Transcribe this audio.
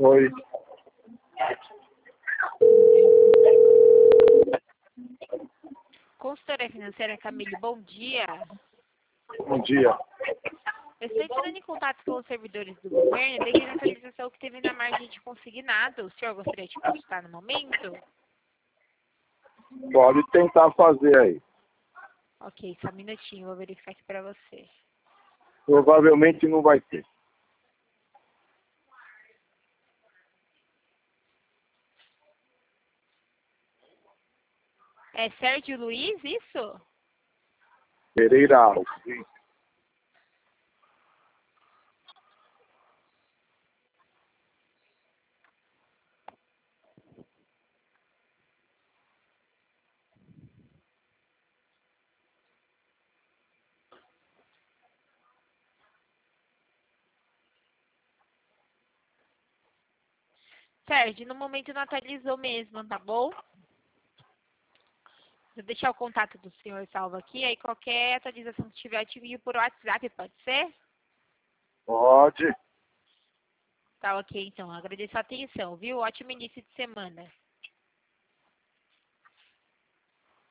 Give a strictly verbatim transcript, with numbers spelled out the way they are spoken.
Oi. Consultoria financeira Camille, bom dia. Bom dia. Eu estou entrando em contato com os servidores do governo devido à atualização que teve na margem de consignado. O senhor gostaria de consultar no momento? Pode tentar fazer aí. Ok, só um minutinho, vou verificar aqui para você. Provavelmente não vai ter. É Sérgio Luiz, isso? Pereira Alves. Sérgio, no momento não atualizou mesmo, tá bom? Vou deixar o contato do senhor salvo aqui, aí qualquer atualização que tiver eu te envio por WhatsApp, pode ser? Pode. Tá ok, então. Agradeço a atenção, viu? Ótimo início de semana.